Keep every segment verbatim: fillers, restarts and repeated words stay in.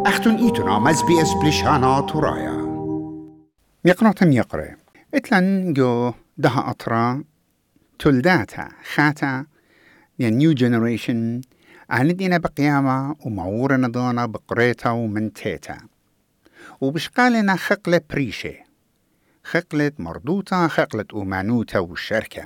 أختن إيتنا مز بي إس بلشانا ترايا يقرأتم يقرأ إتلن جو ده أطرا تلداتا خاتا يعني نيو جنريشن عندنا بقيامة ومعورنا دونا بقريتا ومن تيتا وبشقالنا خقلة بريشة خقلة مردوطة خقلة أمانوتا والشركة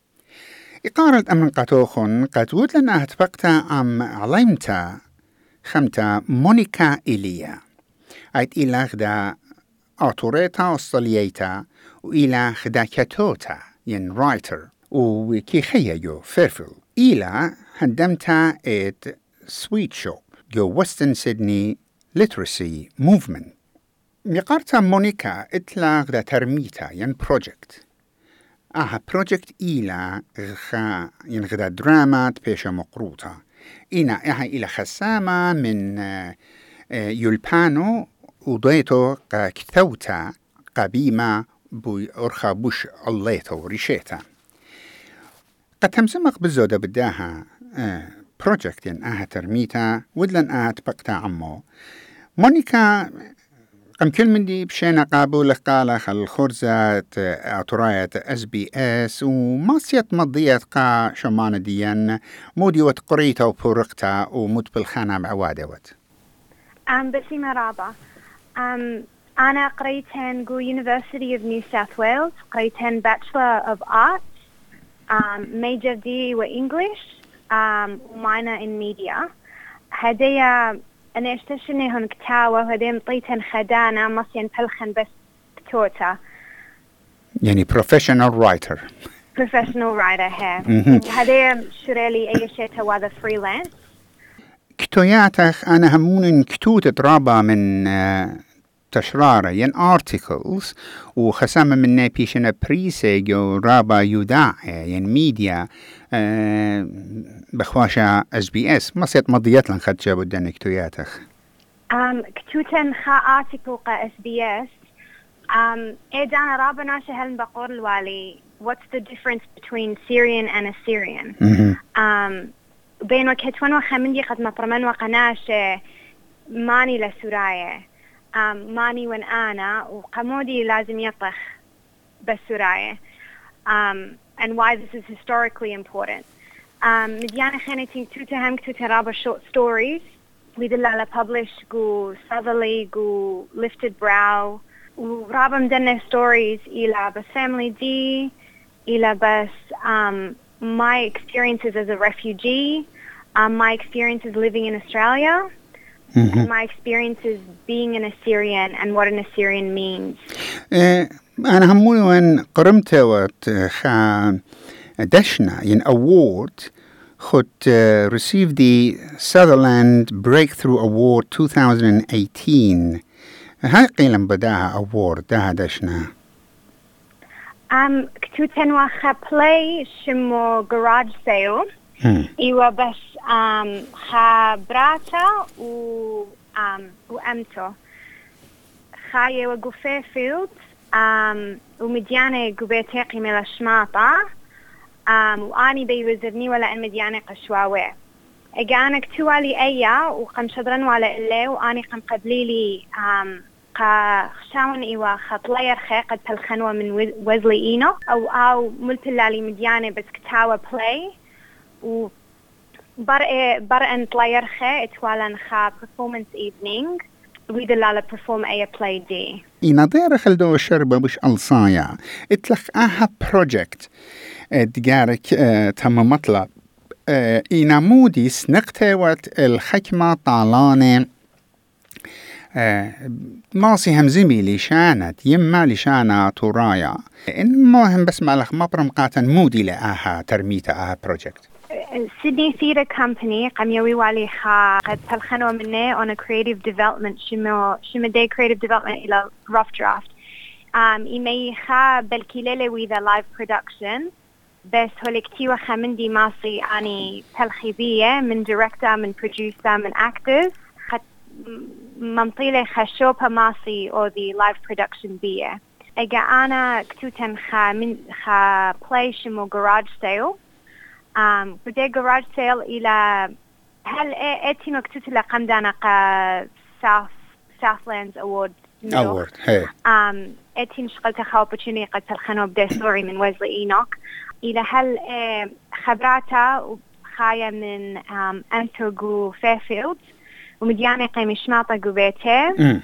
إقارة أمن قاتوخن قاتوت لنا هتبقتا أم علمتا خمتا مونيكا إليا عيد إلا خدا أطوريتا أصلييتا وإلا خدا كتوتا ين رايتر وكي خيجو فيرفل إلا هندمتا إت سويت شوب جو وستن سيدني ليترسي موفمنت ميقارتا مونيكا إتلا غدا ترميتا ين بروجكت آها بروجكت إلا غا ين غدا دراما تبيشا مقروطة إنا إها إلا خسامة من يولبانو وضيتو كثوتا قبيمة بوي أرخا بوش الليتو ريشيتا قد تمسمق بالزودة بداها بروجكت ين آها ترميتا ودلن آها تبقتا عمو مونيكا قم كل من دي بشينا قابول قالة الخرزة أطراية اس بي اس وماسيت مضيت قا شمان ديان مودي وتقريتا وبورقتا ومود بالخانة بعوادوت أم بسيمة رابع أم أنا قريتين جو University of New South Wales قريتين Bachelor of Arts um, Major D و English um, وماينر in Media هدية أنا أشتشني هون كتاوة وهدين طيتن خدانا مصين بلخن بس كتوتا يعني professional writer professional writer هي هدين شريلي أي شيء تواذا freelance كتوياتك أنا همون كتوت ترابا من تشرارة ين articles وخسامة من نبيشنا بريسيجو رابا يوداع ين ميديا بخواشا اس بي اس ما سيت مضيات لن خد جابو دان كتوياتك um, كتوتن خا article قا اس بي اس um, إيدانا رابا ناشا هلن بقول الوالي what's the difference between Syrian and Assyrian um, بين وكتوان وخمندي قد مطرمان وقناش ماني لسورايا um, ماني وان أنا وقمودي لازم يطخ بسورايا um, and why this is historically important. Um, مديانة خانتين توتا هم كتوتا رابا short stories ويدلالة publish قو southerly قو lifted brow ورابا مدنا stories إلى بس family دي إلى بس um, my experiences as a refugee, um, my experiences living in Australia, mm-hmm. and my experiences being an Assyrian and what an Assyrian means. Uh, أنا هموني وين قرمت وات خا دشنا ين award خد uh, received the Sutherland Breakthrough Award twenty eighteen. هاي قيلم بداها award داها دشنا. Um, كتوتن وخا play شمو garage sale. إيوه بس um, خبراتا و um, وأمتو. خاية وقفة فيلد um, ومديانة قبيتيقي من الشماطة um, وآني بيوزرني ولا المديانة قشواوي. أجانا كتوالي أيا وقم شدرن ولا إلي وآني قم قبليلي um, قا خشاون إيوا خطلير خي قد تلخنوا من وزلي إينو أو أو ملتلالي مديانة بس كتاوة بلاي و برأ برأ طلير خي اتوالن خا performance evening ويدلالة perform أي play day إنا دير خلدو الشربة بش ألصايا اتلخ آها project دقارك اه تم مطلب اه إنا موديس نقتوت الحكمة طالانة آه ماسي هم زميلي شانت يما لشانا تورايا المهم بس مالخ مبرم قاتن مودي لآها ترميتا آها بروجكت Sydney Theatre Company قام يوي والي خا قد تلخنوا مني on a creative development شمو شمو day creative development إلى rough draft um, إيمي خا بالكيلة ويذا live production بس هولكتيوة خمندي ماسي أني تلخيبية من director من producer من actors ممطيلة خشوبة ماسي أو the live production بيه. أجا أنا كتوتن خا من خا play شمو garage sale. Um, بدي garage sale إلى هل إتينو كتوت لقم دانا قا South Southlands Award Award هي um اتين شغلت خا opportunity قد تلخنوا بدي ستوري من ويزلي إينوك إلى هل خبراته خايا من أنتوغو فيرفيلد ومديانة قيم شماطة قبيته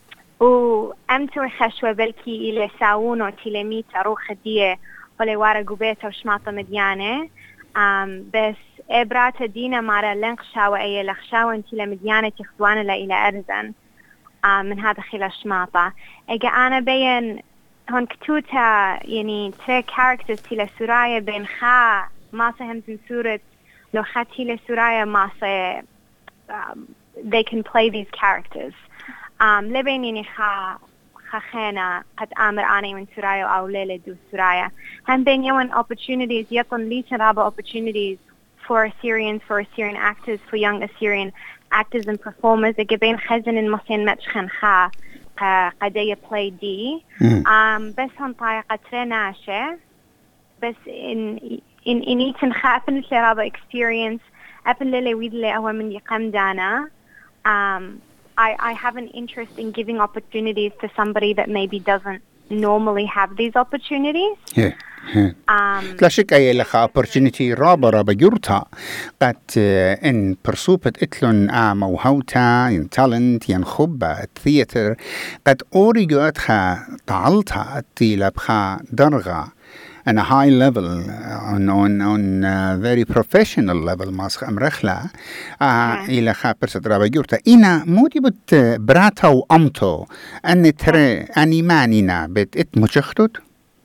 وأمتو خشوة بلكي إلى ساونو تلميتا روخ ديه ولا وارا قبيته وشماطة مديانة بس إبراتا دينا مارا لنقشاوة أي لخشاوة انتي لمديانة تخدوانا لا إلى أرزن من هذا خلال شماطة اجا انا بين هون كتوتا يعني تري كاركترز تيلا سورايا بين خا ما سهمت سورة لو خا تيلا سورايا ما سي um, they can play these characters um, لبين يعني خا خا خينا قد آمر آني من سورايا أو ليلة دو سورايا هم بين يوان opportunities يطن ليتن رابا opportunities for Assyrians, for Assyrian actors, for young Assyrian actors and performers. Again, خزن المصين متشخن خا قدية play دي. Um, بس هون طريقة ترناشة. بس in in in each خا أبن الشرابة experience أبن للي ويدلي أول من يقام دانا. Um, I I have an interest in giving opportunities to somebody that maybe doesn't normally have these opportunities. Yeah. لا شك أي لخا opportunity رابا رابا جورتا قد إن برسوبت إتلون آم وهوتا ين talent ين خبة الثياتر قد أوريجو أتخا تعالتا أتيلا بخا درغا on a high level on on on a very professional level ماسخ أمرخلا إلى خا برسد رابا جورتا إنا مودي بت براتا وأمتو أن ترى أني مانينا بت إت مشختود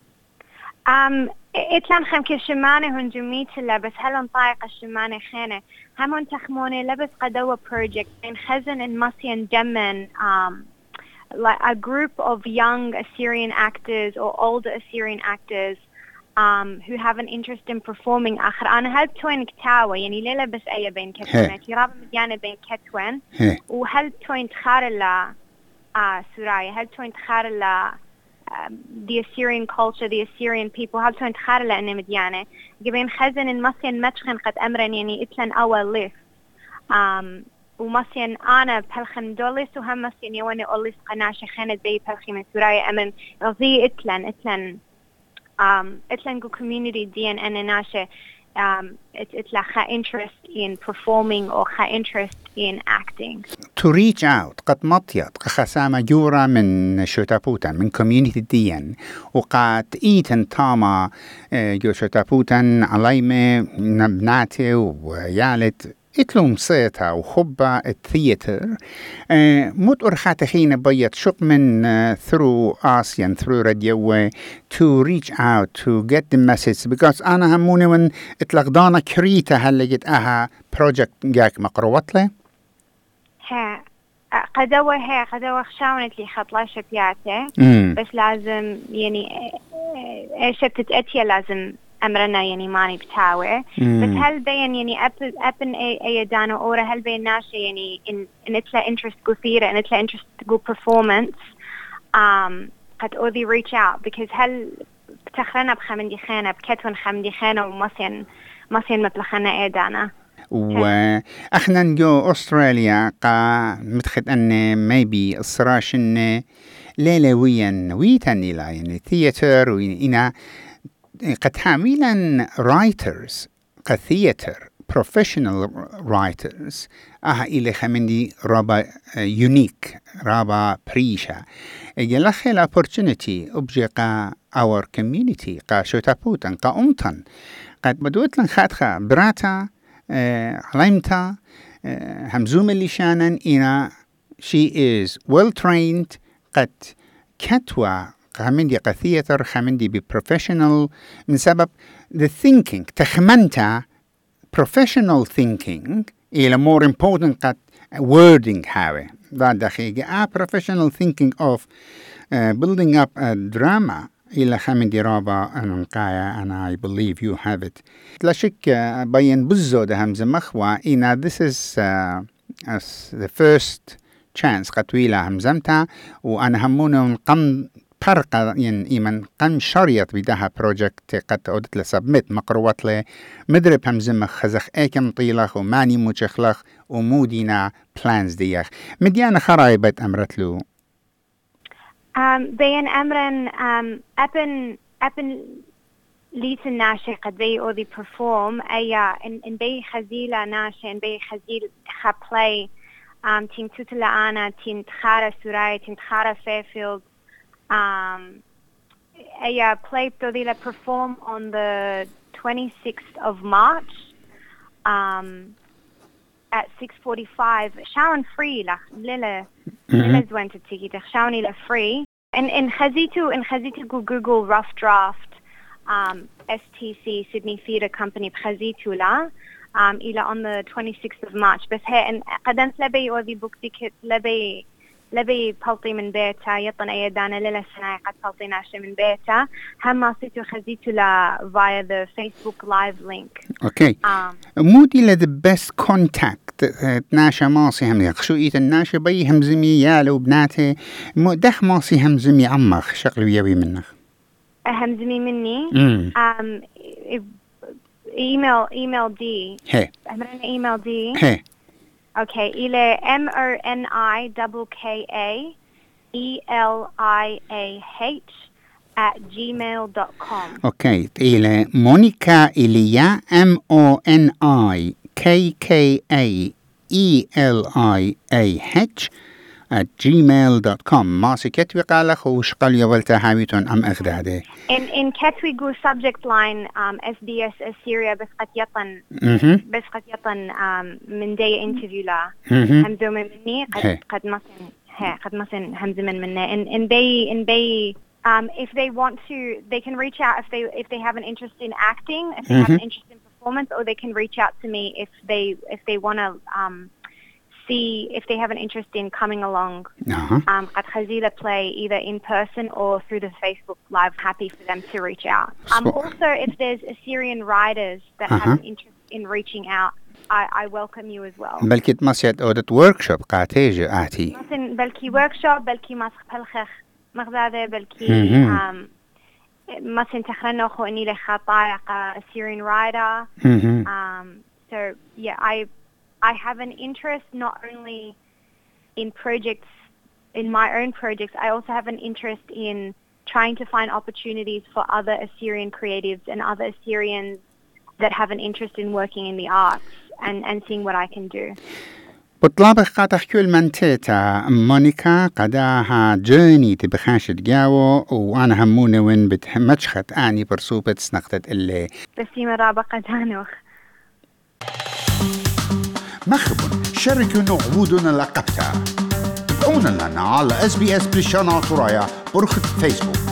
Um, إتلان خم كشمانة هنجميت لا بس هلون طايقة الشمانة خانة همون تخمونة لبس قدوة project in خزن in مسيان جمن um, like a group of young Assyrian actors or older Assyrian actors um, who have an interest in performing آخر أنا هل توين كتاوة يعني ليلة بس أي بين كتوين تراب مديانة بين كتوين وهل توين تخار لا آه سورايا هل توين تخار لا Um, the Assyrian culture, the Assyrian people هل توين تخار لأنه مديانة جبين خزن المسيان متشخن قد أمرن يعني إتلن أول ليف um, ومسيان أنا بهالخن دوليس وهم مسيان يواني أوليس قناشة خانة زي بهالخي من سورايا أمن غزي إتلن إتلن um, إتلن جو community ديان أنا ناشة um, إتلا خا interest in performing or خا interest in acting. To reach out قد مطيط قخسامة جورا من شوتابوتان من community ديان وقد إيتن تاما جو شوتابوتان عليمة نبناتي ويالت إتلوم صيتا وخبة الثياتر مد أرخات خينا بيت شق من through ASEAN through radio to reach out to get the message because أنا هموني من إطلقدانا كريتا هل لقيت أها project جاك مقروات له ها قدوة هي قدوة خشاونت لي خط لا شبياته بس لازم يعني إيش بتتأتي لازم أمرنا يعني ماني بتاوي بس هل بين يعني أب أبن أي أي دانو أورا هل بين ناشة يعني إن إن إتلا interest كثيرة إن إتلا interest جو performance um قد أودي reach out because هل بتخرنا بخمندي خانة بكتون خمندي خانة ومسين مسين مبلخنا أي دانا وإحنا نجو أستراليا قا متخد أن maybe الصراش إن ليلويا ويتن إلى يعني theater وإنا قد حاملا writers قد theater professional writers أها إلى خمندي رابا unique رابا بريشة يلخي opportunity أبجي قا our community قا شوتابوتن قا أمتن قد بدوت لن خاتخا براتا علمتا همزوم اللي شانن إنا she is well trained قد كتوى خمندي قثيتر خمندي بprofessional من سبب the thinking تخمنتا professional thinking إلى more important قد wording هاوي ذا دقيقة a professional thinking of uh, building up a drama إلى خمندي رابا أنقايا and I believe you have it لا شك بين بزو ده همز مخوة إنا this is uh, as the first chance قطويلة همزمتا وأنا همونا نقم قرقة ين إيمن قم شريط بدها بروجكت قد أودت لسبمت مقروات له مدرب همزم خزخ ايكم طيلخ وماني موشخلخ ومودينا بلانز ديخ مديانا خرايبة أمرت له um, بين أمرن um, أبن أبن ليتن ناشي قد بي أو دي perform أيا إن, إن بي خزيلة ناشي إن بي خزيل خبلاي um, تيم توتلا أنا تيم تخارة سوراي تيم تخارة فيفيلد um, أيا play بتوديلا perform on the twenty-sixth of March um, at six forty-five شاون free لخ ليلة ليلة زوين تتيجي تخشاوني لفري إن إن خزيتو إن خزيتو جوجل rough draft um, S T C Sydney Theatre Company بخزيتو لا um, إلى on the twenty-sixth of March بس هي إن قدمت لبي أوذي book ticket لبي لبي بلطي من بيتا يطن أيدانا ليلة سنة قد بلطي ناشي من بيتا هم ما صيتو خزيتو لا via the Facebook live link. Okay. Um, مودي ل the best contact ناشا ماصي هم شو إيت الناشا بي همزمي يالو بناتي دخ ماصي همزمي عمخ شغل وياوي منك. همزمي مني. Mm. Um, email email D. Hey. أمرنا email D. Hey. Okay, إلى M O N I K K A E L I A H at gmail dot com. Okay, إلى مونيكا إليا M O N I K K A E L I A H at gmail dot com. ما سكتوي قالك وش قال يولتا هاويتون أم أغداده. In in Katwigu subject line um, S B S Assyria بس قد يطن بس قد يطن um, من day interview لا همزو من مني قد قد مثلا ها قد مثلا همزو من منا in in they in they um, if they want to they can reach out if they if they have an interest in acting if they have an interest in performance or they can reach out to me if they if they want to um, see if they have an interest in coming along. Uh-huh. Um, قد خزيلة play either in person or through the Facebook Live. Happy for them to reach out. Um, also, if there's Assyrian writers that uh-huh. have an interest in reaching out, I, I welcome you as well. بلكي تمسيت أودت workshop قاتيج آتي. مثلا بلكي workshop بلكي مسخ بلخخ مغذاذة بلكي um, مثلا تخرنا خو إني لخطايا Assyrian writer. Um, so yeah, I. I have an interest not only in projects, in my own projects, I also have an interest in trying to find opportunities for other Assyrian creatives and other Assyrians that have an interest in working in the arts and, and seeing what I can do. بطلابك قاتح كل من تيتا مونيكا قداها جوني تبخاشت جاو وانا همونة وين بتمشخت اني برسوبة سنقتت اللي بسيمة رابقة دانوخ مخبون شاركوا نعودنا لقبتها تابعونا لنا على اس بي اس بريشانا طرايا برخة فيسبوك